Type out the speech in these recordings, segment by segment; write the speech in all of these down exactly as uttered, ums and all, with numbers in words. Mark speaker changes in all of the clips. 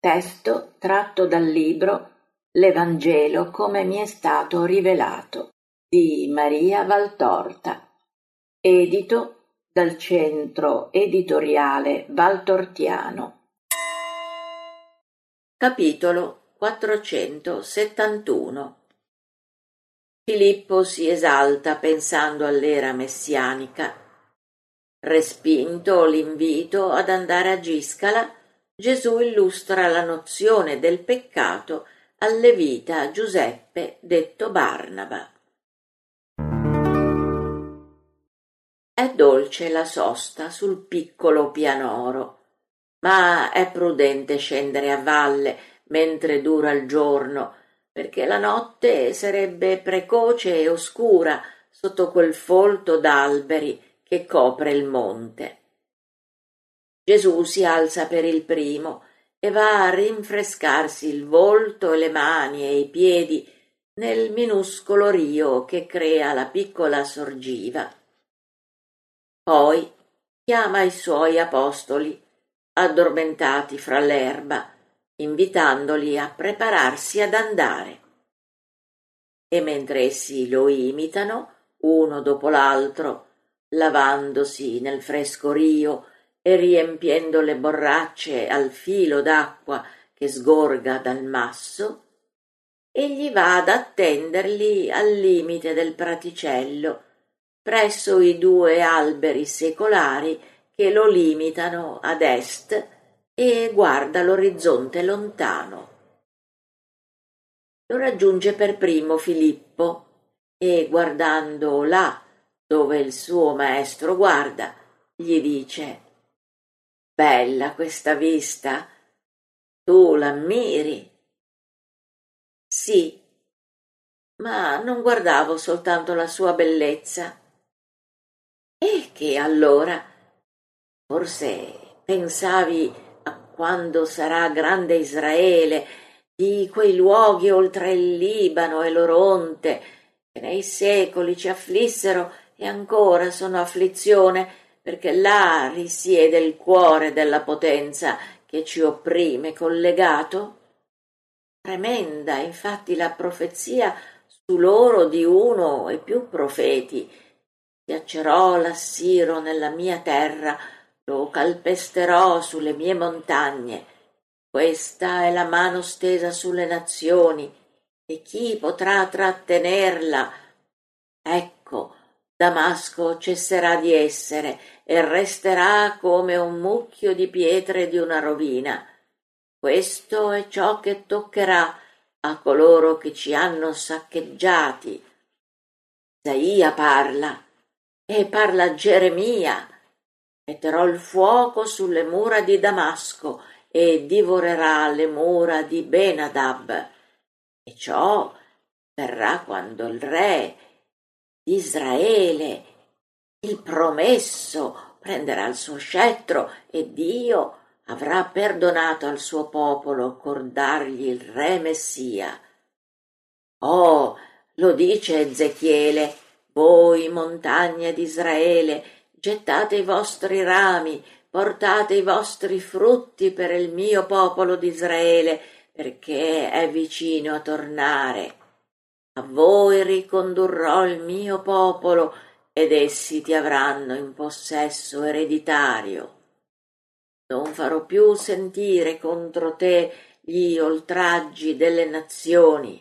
Speaker 1: Testo tratto dal libro L'Evangelo come mi è stato rivelato di Maria Valtorta, edito dal Centro Editoriale Valtortiano. Capitolo quattrocentosettantuno. Filippo si esalta pensando all'era messianica. Respinto l'invito ad andare a Giscala, Gesù illustra la nozione del peccato al levita Giuseppe detto Barnaba. È dolce la sosta sul piccolo pianoro, ma è prudente scendere a valle mentre dura il giorno, perché la notte sarebbe precoce e oscura sotto quel folto d'alberi che copre il monte. Gesù si alza per il primo e va a rinfrescarsi il volto e le mani e i piedi nel minuscolo rio che crea la piccola sorgiva. Poi chiama i suoi apostoli, addormentati fra l'erba, invitandoli a prepararsi ad andare. E mentre essi lo imitano, uno dopo l'altro, lavandosi nel fresco rio e riempiendo le borracce al filo d'acqua che sgorga dal masso, egli va ad attenderli al limite del praticello, presso i due alberi secolari che lo limitano ad est, e guarda l'orizzonte lontano. Lo raggiunge per primo Filippo e, guardando là dove il suo maestro guarda, gli dice: «Bella questa vista, tu l'ammiri?» «Sì, ma non guardavo soltanto la sua bellezza». «E che allora? Forse pensavi a quando sarà grande Israele, di quei luoghi oltre il Libano e l'Oronte, che nei secoli ci afflissero e ancora sono afflizione, perché là risiede il cuore della potenza che ci opprime collegato? Tremenda infatti la profezia su loro di uno e più profeti. Schiaccerò l'Assiro nella mia terra, lo calpesterò sulle mie montagne. Questa è la mano stesa sulle nazioni, e chi potrà trattenerla? Ecco, Damasco cesserà di essere e resterà come un mucchio di pietre di una rovina. Questo è ciò che toccherà a coloro che ci hanno saccheggiati. Isaia parla, e parla Geremia. Metterò il fuoco sulle mura di Damasco e divorerà le mura di Ben-Adab. E ciò verrà quando il re di Israele, il promesso, prenderà il suo scettro e Dio avrà perdonato al suo popolo col dargli il re Messia. Oh, lo dice Ezechiele: voi montagne d'Israele, gettate i vostri rami, portate i vostri frutti per il mio popolo d'Israele, perché è vicino a tornare. A voi ricondurrò il mio popolo, ed essi ti avranno in possesso ereditario. Non farò più sentire contro te gli oltraggi delle nazioni.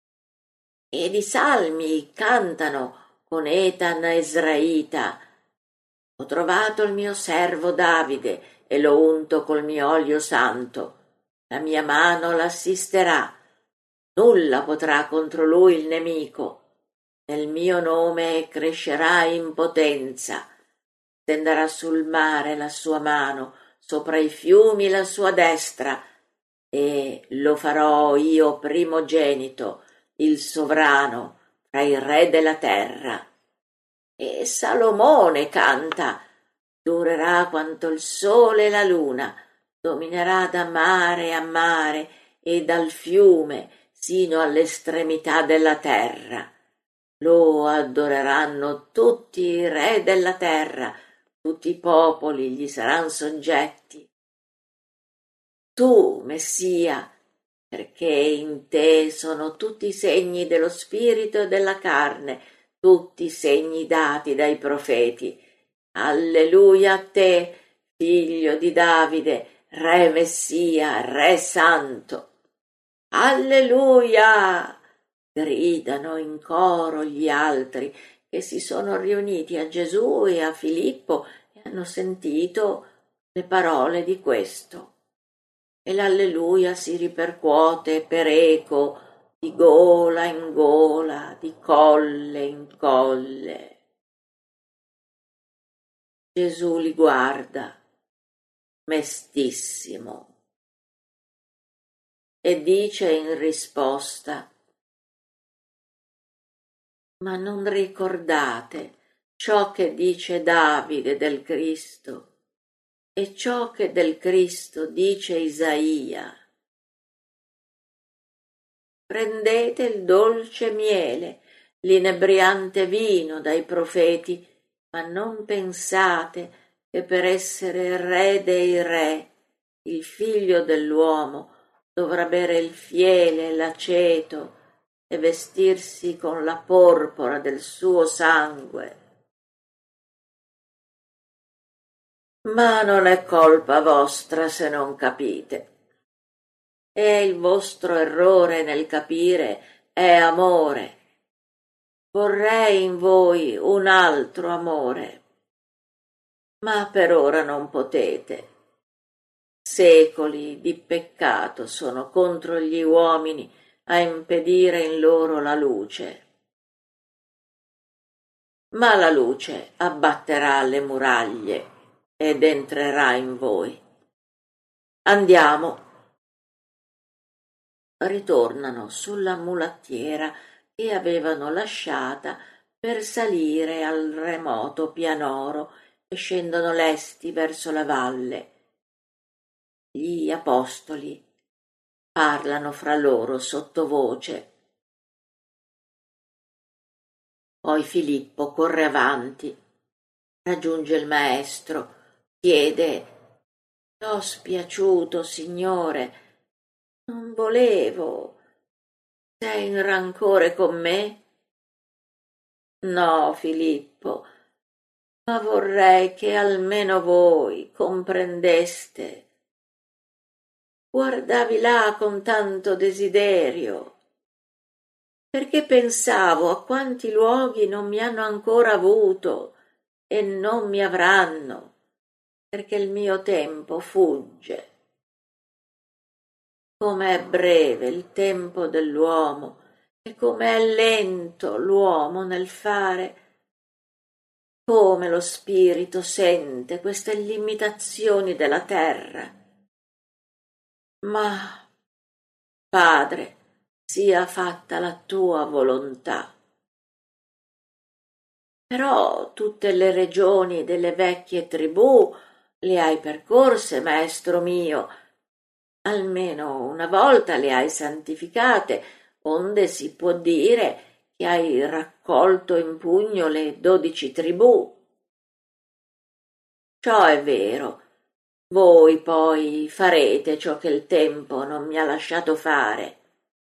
Speaker 1: Ed i salmi cantano con Etan Esraita: ho trovato il mio servo Davide e lo unto col mio olio santo. La mia mano l'assisterà. Nulla potrà contro lui il nemico. Nel mio nome crescerà in potenza. Stenderà sul mare la sua mano, sopra i fiumi la sua destra, e lo farò io primogenito, il sovrano, tra i re della terra. E Salomone canta: durerà quanto il sole e la luna, dominerà da mare a mare e dal fiume sino all'estremità della terra. Lo adoreranno tutti i re della terra, tutti i popoli gli saranno soggetti. tu, Messia, perché in te sono tutti i segni dello spirito e della carne, tutti i segni dati dai profeti. Alleluia a te, figlio di Davide, Re Messia, Re Santo. Alleluia! Gridano in coro gli altri che si sono riuniti a Gesù e a Filippo e hanno sentito le parole di questo. E l'alleluia si ripercuote per eco di gola in gola, di colle in colle. Gesù li guarda, mestissimo, e dice in risposta: ma non ricordate ciò che dice Davide del Cristo e ciò che del Cristo dice Isaia? Prendete il dolce miele, l'inebriante vino dai profeti, ma non pensate che per essere re dei re, il figlio dell'uomo dovrà bere il fiele e l'aceto e vestirsi con la porpora del suo sangue. Ma non è colpa vostra se non capite. E il vostro errore nel capire è amore. Vorrei in voi un altro amore, ma per ora non potete. Secoli di peccato sono contro gli uomini a impedire in loro la luce. Ma la luce abbatterà le muraglie ed entrerà in voi. Andiamo. Ritornano sulla mulattiera che avevano lasciata per salire al remoto pianoro e scendono lesti verso la valle. Gli apostoli parlano fra loro sottovoce. Poi Filippo corre avanti, raggiunge il maestro, chiede: «T'ho spiaciuto, Signore, non volevo. Sei in rancore con me?» «No, Filippo, ma vorrei che almeno voi comprendeste. Guardavi là con tanto desiderio, perché pensavo a quanti luoghi non mi hanno ancora avuto e non mi avranno, perché il mio tempo fugge. Com'è breve il tempo dell'uomo e com'è lento l'uomo nel fare. Come lo spirito sente queste limitazioni della terra. Ma, Padre, sia fatta la tua volontà. Però tutte le regioni delle vecchie tribù le hai percorse, maestro mio. Almeno una volta le hai santificate, onde si può dire che hai raccolto in pugno le dodici tribù. Ciò è vero. Voi poi farete ciò che il tempo non mi ha lasciato fare.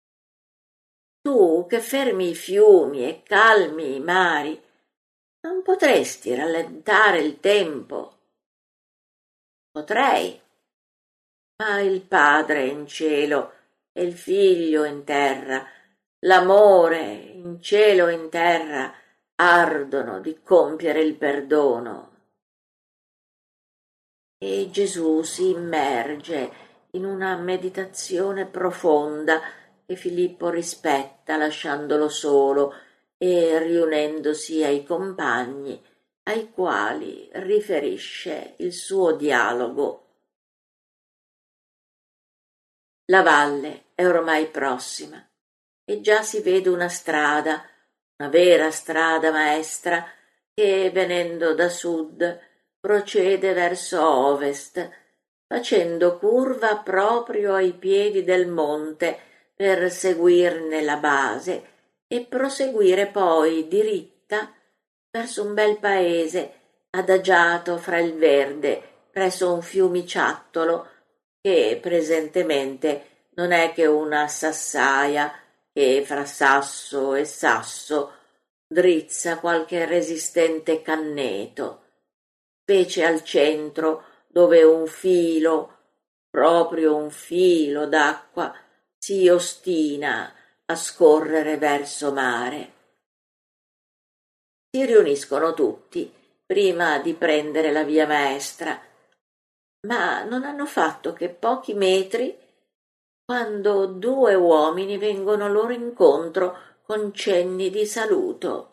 Speaker 1: Tu che fermi i fiumi e calmi i mari, non potresti rallentare il tempo? Potrei, ma il Padre in cielo e il Figlio in terra, l'amore in cielo e in terra, ardono di compiere il perdono. E Gesù si immerge in una meditazione profonda che Filippo rispetta lasciandolo solo e riunendosi ai compagni ai quali riferisce il suo dialogo. La valle è ormai prossima e già si vede una strada, una vera strada maestra, che venendo da sud procede verso ovest, facendo curva proprio ai piedi del monte per seguirne la base e proseguire poi diritta verso un bel paese adagiato fra il verde presso un fiumiciattolo che presentemente non è che una sassaia che fra sasso e sasso drizza qualche resistente canneto, specie al centro dove un filo, proprio un filo d'acqua, si ostina a scorrere verso mare. Si riuniscono tutti prima di prendere la via maestra, ma non hanno fatto che pochi metri quando due uomini vengono loro incontro con cenni di saluto.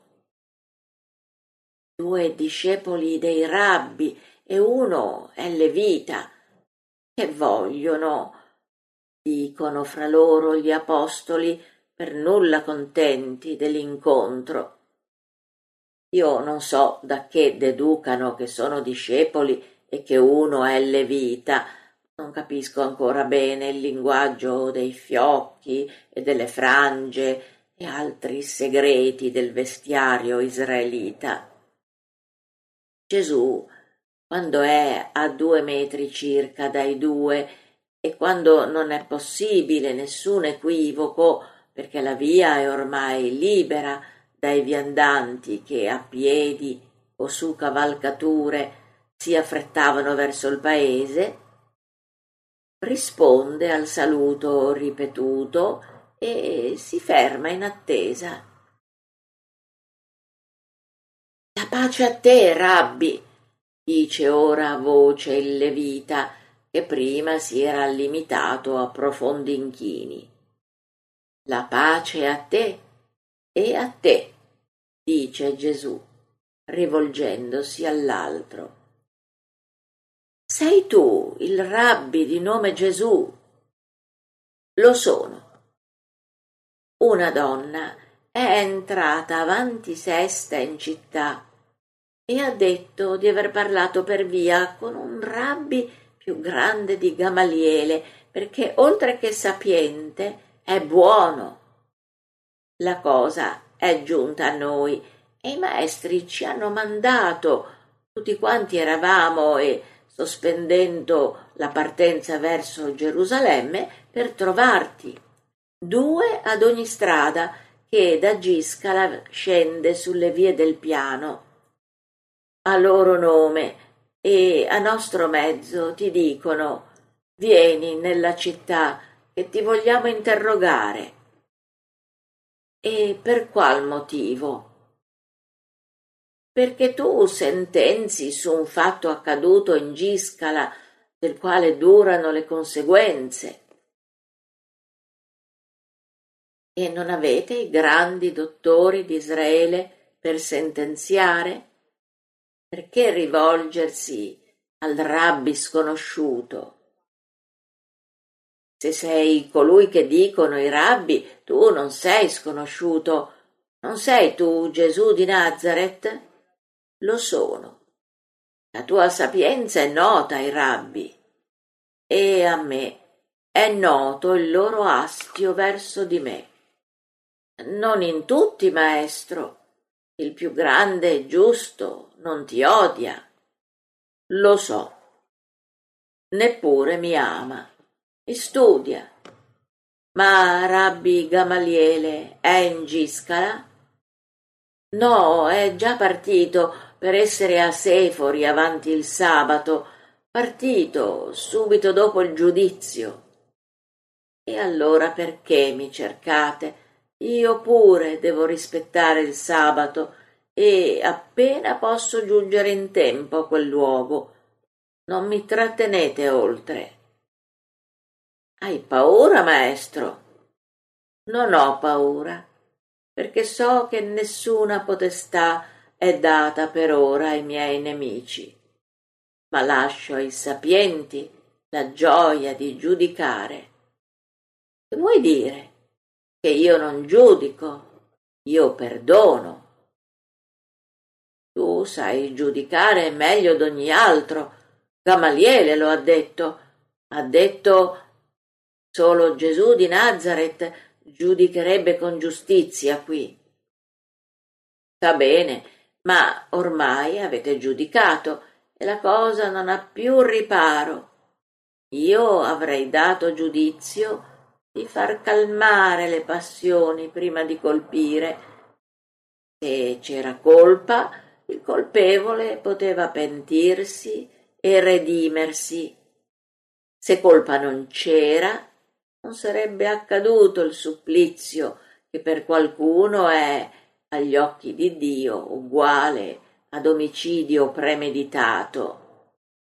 Speaker 1: Due discepoli dei rabbi e uno è levita. Che vogliono? Dicono fra loro gli apostoli, per nulla contenti dell'incontro. Io non so da che deducano che sono discepoli e che uno è levita. Non capisco ancora bene il linguaggio dei fiocchi e delle frange e altri segreti del vestiario israelita. Gesù, quando è a due metri circa dai due e quando non è possibile nessun equivoco, perché la via è ormai libera dai viandanti che a piedi o su cavalcature si affrettavano verso il paese, risponde al saluto ripetuto e si ferma in attesa. La pace a te, Rabbi, dice ora a voce il levita, che prima si era limitato a profondi inchini. La pace a te e a te, dice Gesù, rivolgendosi all'altro. Sei tu il Rabbi di nome Gesù? Lo sono. Una donna è entrata avanti sesta in città e ha detto di aver parlato per via con un rabbi più grande di Gamaliele, perché oltre che sapiente è buono. La cosa è giunta a noi e i maestri ci hanno mandato, tutti quanti eravamo e sospendendo la partenza verso Gerusalemme, per trovarti, due ad ogni strada che da Giscala scende sulle vie del piano. A loro nome e a nostro mezzo ti dicono: vieni nella città che ti vogliamo interrogare. E per qual motivo? Perché tu sentenzi su un fatto accaduto in Giscala del quale durano le conseguenze. E non avete i grandi dottori di Israele per sentenziare? Perché rivolgersi al rabbi sconosciuto? Se sei colui che dicono i rabbi, tu non sei sconosciuto. Non sei tu Gesù di Nazaret? Lo sono. La tua sapienza è nota ai rabbi. E a me è noto il loro astio verso di me. Non in tutti, maestro. Il più grande e giusto non ti odia. Lo so. Neppure mi ama. Mi studia. Ma Rabbi Gamaliele è in Giscala? No, è già partito per essere a Sefori avanti il sabato, partito subito dopo il giudizio. E allora perché mi cercate? Io pure devo rispettare il sabato e appena posso giungere in tempo a quel luogo. Non mi trattenete oltre. Hai paura, maestro? Non ho paura, perché so che nessuna potestà è data per ora ai miei nemici, ma lascio ai sapienti la gioia di giudicare. Che vuoi dire? Che io non giudico, io perdono. Tu sai giudicare meglio d'ogni altro. Gamaliele lo ha detto. Ha detto: solo Gesù di Nazaret giudicherebbe con giustizia qui. Sta bene, ma ormai avete giudicato e la cosa non ha più riparo. io avrei dato giudizio di far calmare le passioni prima di colpire. Se c'era colpa, il colpevole poteva pentirsi e redimersi. Se colpa non c'era, non sarebbe accaduto il supplizio che per qualcuno è, agli occhi di Dio, uguale ad omicidio premeditato.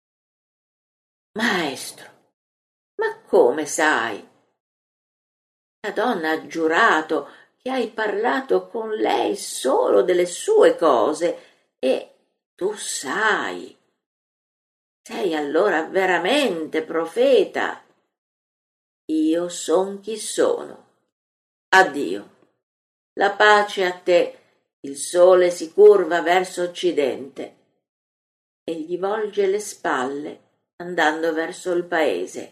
Speaker 1: Maestro, ma come sai? La donna ha giurato che hai parlato con lei solo delle sue cose e tu sai. Sei allora veramente profeta. Io son chi sono. Addio. La pace a te. Il sole si curva verso occidente e gli volge le spalle andando verso il paese.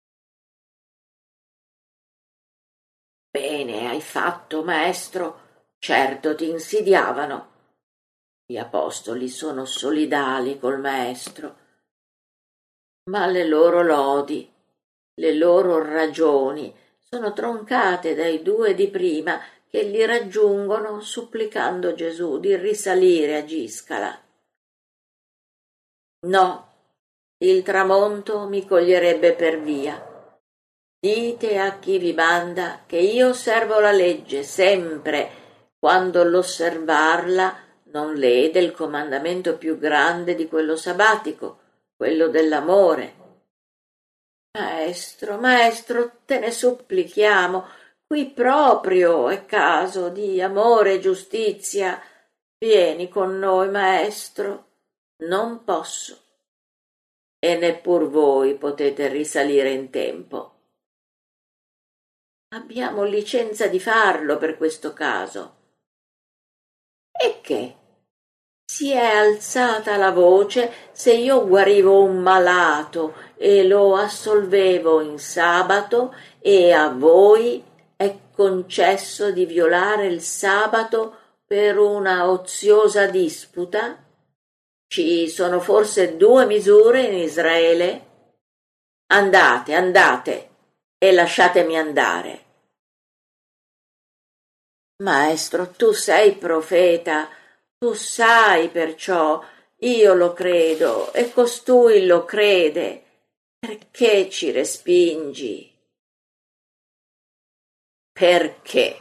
Speaker 1: Bene hai fatto, maestro. Certo ti insidiavano. Gli apostoli sono solidali col maestro, ma le loro lodi, le loro ragioni sono troncate dai due di prima che li raggiungono supplicando Gesù di risalire a Giscala. No, il tramonto mi coglierebbe per via. Dite a chi vi banda che io osservo la legge sempre, quando l'osservarla non lede il comandamento più grande di quello sabbatico, quello dell'amore. Maestro, maestro, te ne supplichiamo, qui proprio è caso di amore e giustizia. Vieni con noi, maestro. Non posso. E neppur voi potete risalire in tempo. Abbiamo licenza di farlo per questo caso. E che? Si è alzata la voce se io guarivo un malato e lo assolvevo in sabato e a voi è concesso di violare il sabato per una oziosa disputa? Ci sono forse due misure in Israele? Andate, andate e lasciatemi andare. Maestro, tu sei profeta, tu sai perciò, io lo credo e costui lo crede. Perché ci respingi? Perché?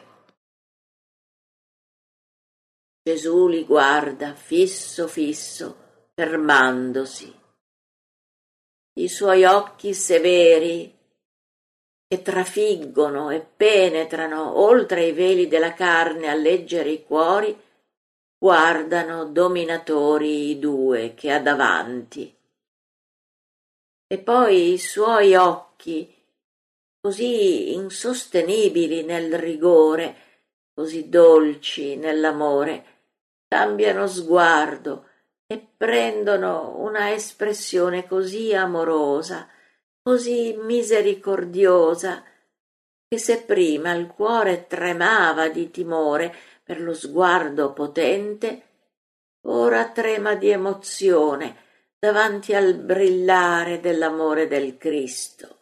Speaker 1: Gesù li guarda fisso fisso, fermandosi. I suoi occhi severi, che trafiggono e penetrano oltre i veli della carne a leggere i cuori, guardano dominatori i due che ha davanti. E poi i suoi occhi, così insostenibili nel rigore, così dolci nell'amore, cambiano sguardo e prendono una espressione così amorosa, così misericordiosa, che se prima il cuore tremava di timore per lo sguardo potente, ora trema di emozione davanti al brillare dell'amore del Cristo.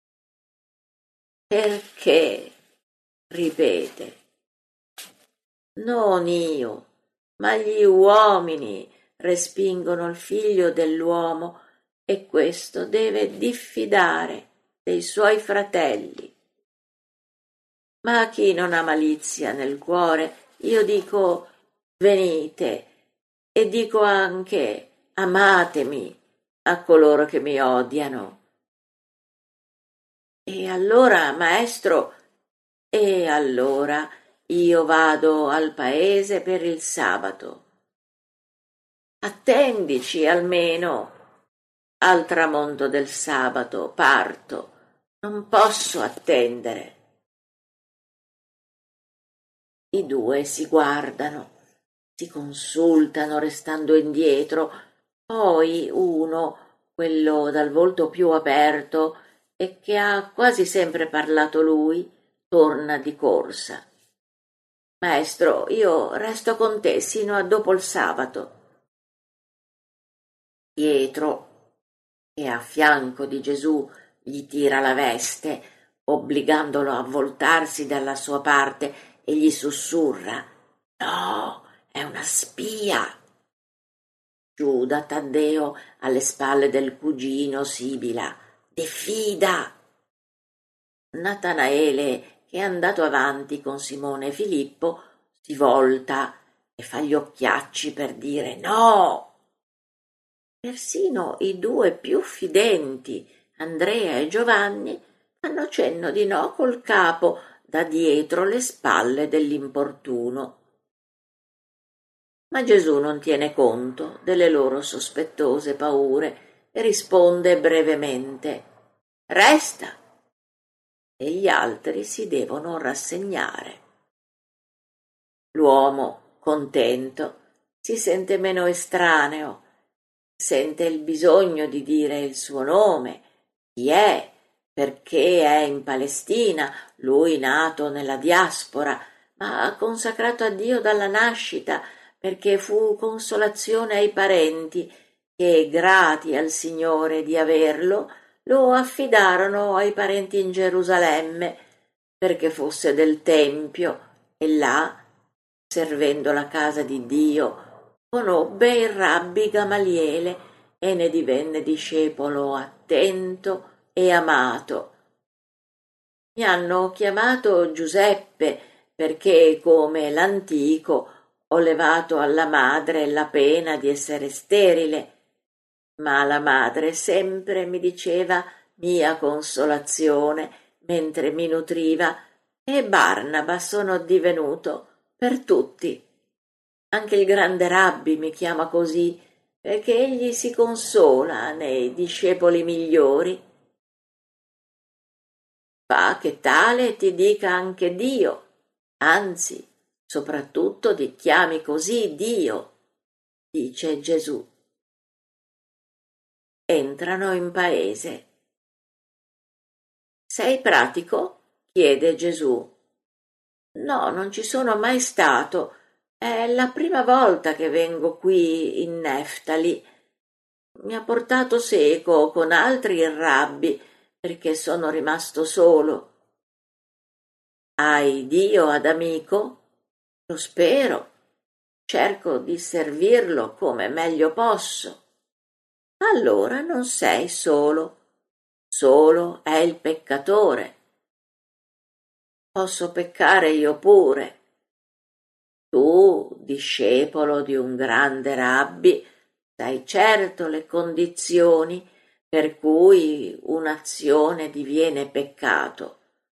Speaker 1: Perché? Ripete. Non io, ma gli uomini respingono il figlio dell'uomo e questo deve diffidare dei suoi fratelli. Ma a chi non ha malizia nel cuore, io dico venite e dico anche amatemi a coloro che mi odiano. E allora, maestro, e allora io vado al paese per il sabato. Attendici almeno. Al tramonto del sabato parto. Non posso attendere. I due si guardano, si consultano restando indietro, poi uno, quello dal volto più aperto e che ha quasi sempre parlato lui, torna di corsa. Maestro, io resto con te sino a dopo il sabato. Pietro, che è a fianco di Gesù, gli tira la veste, obbligandolo a voltarsi dalla sua parte, e gli sussurra: «No, è una spia!» Giuda Taddeo, alle spalle del cugino, sibila: «Diffida!» Natanaele, che è andato avanti con Simone e Filippo, si volta e fa gli occhiacci per dire no. Persino i due più fidenti, Andrea e Giovanni, fanno cenno di no col capo da dietro le spalle dell'importuno. Ma Gesù non tiene conto delle loro sospettose paure e risponde brevemente: «Resta!» E gli altri si devono rassegnare. L'uomo, contento, si sente meno estraneo, sente il bisogno di dire il suo nome, chi è, perché è in Palestina, lui nato nella diaspora, ma consacrato a Dio dalla nascita, perché fu consolazione ai parenti che, grati al Signore di averlo, lo affidarono ai parenti in Gerusalemme, perché fosse del Tempio, e là, servendo la casa di Dio, conobbe il rabbi Gamaliele e ne divenne discepolo attento e amato. Mi hanno chiamato Giuseppe perché, come l'antico, ho levato alla madre la pena di essere sterile, ma la madre sempre mi diceva mia consolazione mentre mi nutriva, e Barnaba sono divenuto per tutti. Anche il grande rabbi mi chiama così, perché egli si consola nei discepoli migliori. Fa che tale ti dica anche Dio, anzi, soprattutto ti chiami così Dio, dice Gesù. Entrano in paese. Sei pratico? Chiede Gesù. No, non ci sono mai stato. È la prima volta che vengo qui in Neftali. Mi ha portato seco con altri il rabbi, perché sono rimasto solo. Hai Dio ad amico? Lo spero. Cerco di servirlo come meglio posso. Allora non sei solo. Solo è il peccatore. Posso peccare io pure. Tu, discepolo di un grande rabbi, sai certo le condizioni per cui un'azione diviene peccato.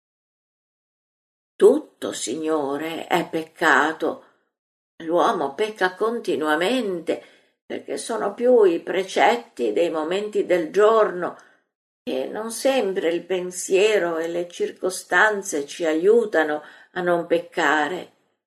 Speaker 1: Tutto, Signore, è peccato. L'uomo pecca continuamente, perché sono più i precetti dei momenti del giorno, e non sempre il pensiero e le circostanze ci aiutano a non peccare.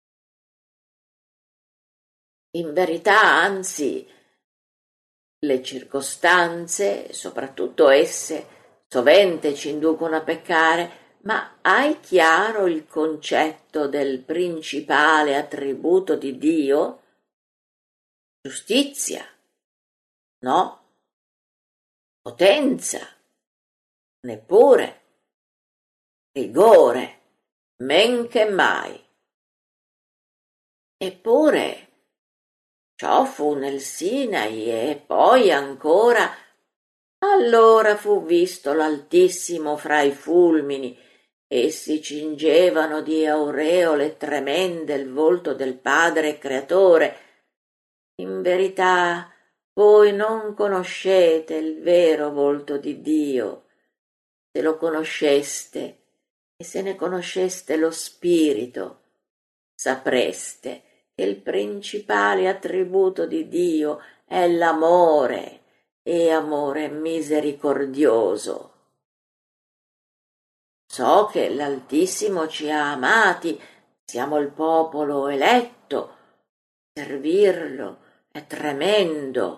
Speaker 1: In verità, anzi, le circostanze, soprattutto esse, sovente ci inducono a peccare. Ma hai chiaro il concetto del principale attributo di Dio? Giustizia? No. Potenza? Neppure. Rigore? Men che mai. Eppure ciò fu nel Sinai, e poi ancora. Allora fu visto l'Altissimo fra i fulmini, e si cingevano di aureole tremende il volto del Padre Creatore. In verità voi non conoscete il vero volto di Dio. Se lo conosceste, e se ne conosceste lo spirito, sapreste che il principale attributo di Dio è l'amore, e amore misericordioso. So che l'Altissimo ci ha amati, siamo il popolo eletto. Servirlo è tremendo.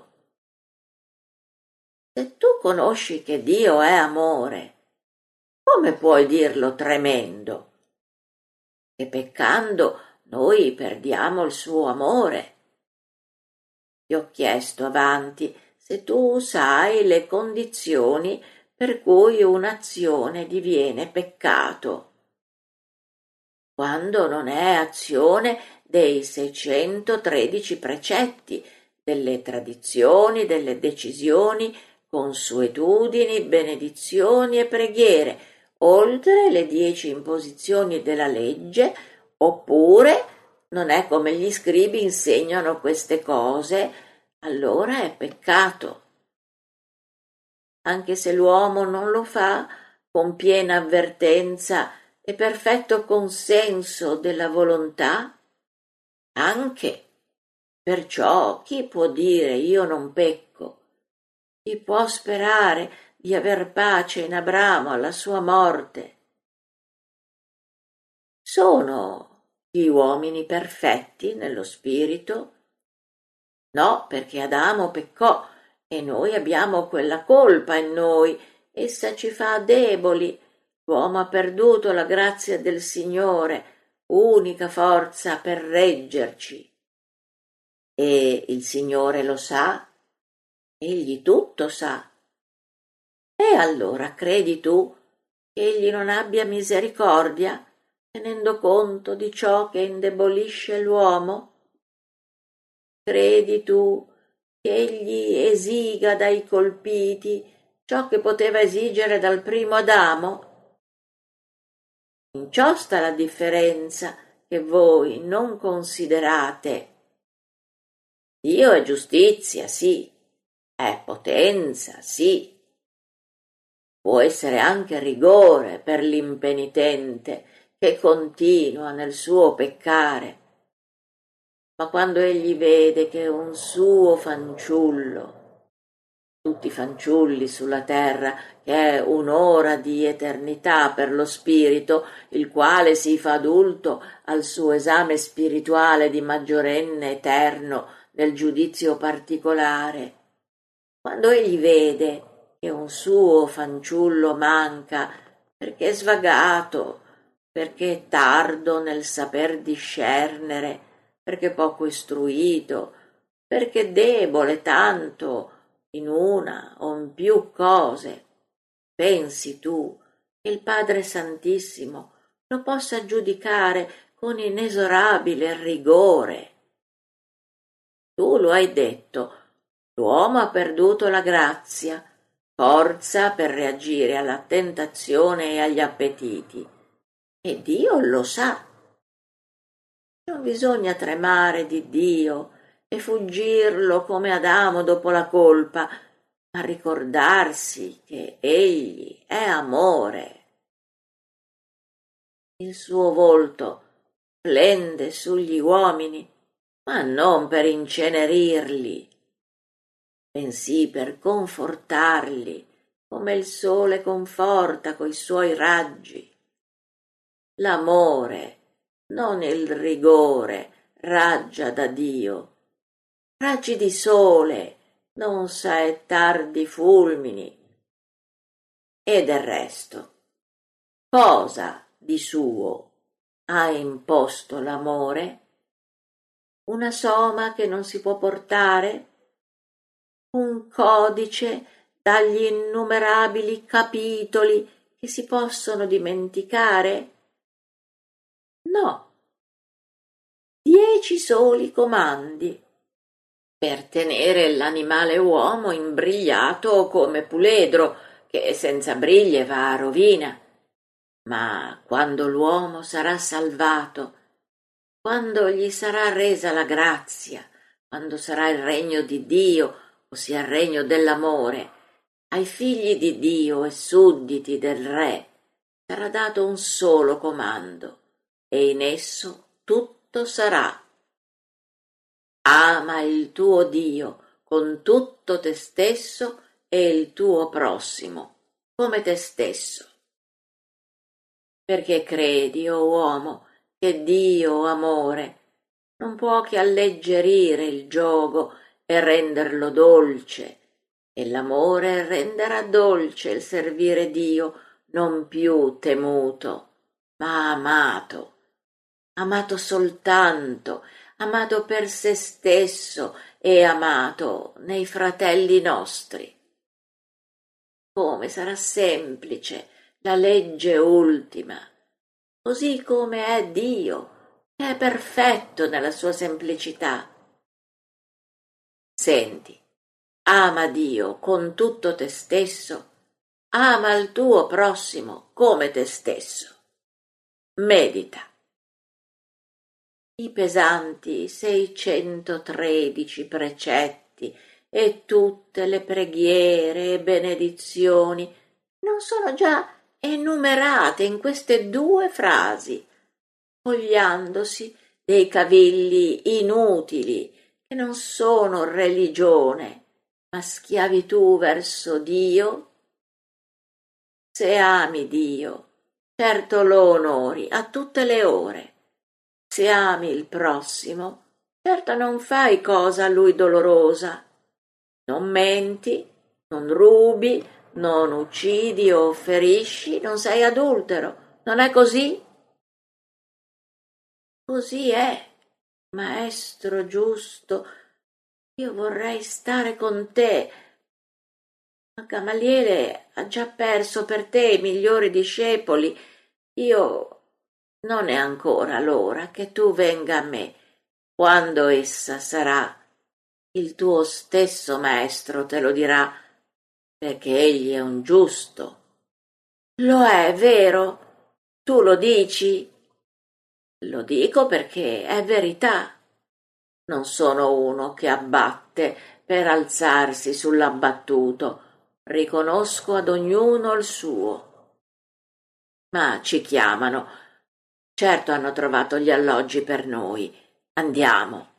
Speaker 1: Se tu conosci che Dio è amore, come puoi dirlo tremendo? Che peccando noi perdiamo il suo amore. Ti ho chiesto avanti se tu sai le condizioni per cui un'azione diviene peccato, quando non è azione dei seicentotredici precetti, delle tradizioni, delle decisioni, consuetudini, benedizioni e preghiere, oltre le dieci imposizioni della legge, oppure non è come gli scribi insegnano queste cose, allora è peccato. Anche se l'uomo non lo fa con piena avvertenza e perfetto consenso della volontà, anche. Perciò chi può dire io non pecco? Chi può sperare di aver pace in Abramo alla sua morte? Sono gli uomini perfetti nello spirito? No, perché Adamo peccò e noi abbiamo quella colpa in noi, essa ci fa deboli. L'uomo ha perduto la grazia del Signore, unica forza per reggerci. E il Signore lo sa, egli tutto sa. E allora credi tu che egli non abbia misericordia, tenendo conto di ciò che indebolisce l'uomo? Credi tu che egli esiga dai colpiti ciò che poteva esigere dal primo Adamo? In ciò sta la differenza che voi non considerate. Dio è giustizia, sì, è potenza, sì. Può essere anche rigore per l'impenitente che continua nel suo peccare. Ma quando egli vede che un suo fanciullo, tutti fanciulli sulla terra, che è un'ora di eternità per lo spirito, il quale si fa adulto al suo esame spirituale di maggiorenne eterno nel giudizio particolare, quando egli vede che un suo fanciullo manca perché è svagato, perché è tardo nel saper discernere, perché poco istruito, perché debole tanto in una o in più cose, pensi tu che il Padre Santissimo lo possa giudicare con inesorabile rigore? Tu lo hai detto, l'uomo ha perduto la grazia, forza per reagire alla tentazione e agli appetiti, e Dio lo sa. Non bisogna tremare di Dio e fuggirlo come Adamo dopo la colpa, ma ricordarsi che egli è amore. Il suo volto splende sugli uomini, ma non per incenerirli, bensì per confortarli, come il sole conforta coi suoi raggi. L'amore, non il rigore, raggia da Dio. Raggi di sole, non saettar di fulmini. E del resto, cosa di suo ha imposto l'amore? Una soma che non si può portare? Un codice dagli innumerabili capitoli che si possono dimenticare? No, dieci soli comandi per tenere l'animale uomo imbrigliato come puledro, che senza briglie va a rovina. Ma quando l'uomo sarà salvato, quando gli sarà resa la grazia, quando sarà il regno di Dio, ossia il regno dell'amore, ai figli di Dio e sudditi del Re sarà dato un solo comando, e in esso tutto sarà: ama il tuo Dio con tutto te stesso e il tuo prossimo come te stesso. Perché credi, o uomo, che Dio, amore, non può che alleggerire il giogo e renderlo dolce, e l'amore renderà dolce il servire Dio, non più temuto, ma amato, amato soltanto, amato per se stesso e amato nei fratelli nostri. come sarà semplice la legge ultima, così come è Dio, che è perfetto nella sua semplicità. Senti, ama Dio con tutto te stesso, ama il tuo prossimo come te stesso. Medita. I pesanti seicentotredici precetti e tutte le preghiere e benedizioni non sono già enumerate in queste due frasi, spogliandosi dei cavilli inutili che non sono religione, ma schiavitù verso Dio? Se ami Dio, certo lo onori a tutte le ore. Se ami il prossimo, certo non fai cosa a lui dolorosa. Non menti, non rubi, non uccidi o ferisci, non sei adultero. Non è così? Così è, maestro giusto. Io vorrei stare con te. Ma Gamaliele ha già perso per te i migliori discepoli. Io non è ancora l'ora che tu venga a me. Quando essa sarà, il tuo stesso maestro te lo dirà, perché egli è un giusto. Lo è, vero? Tu lo dici? Lo dico perché è verità. Non sono uno che abbatte per alzarsi sull'abbattuto. Riconosco ad ognuno il suo. Ma ci chiamano. Certo hanno trovato gli alloggi per noi. Andiamo.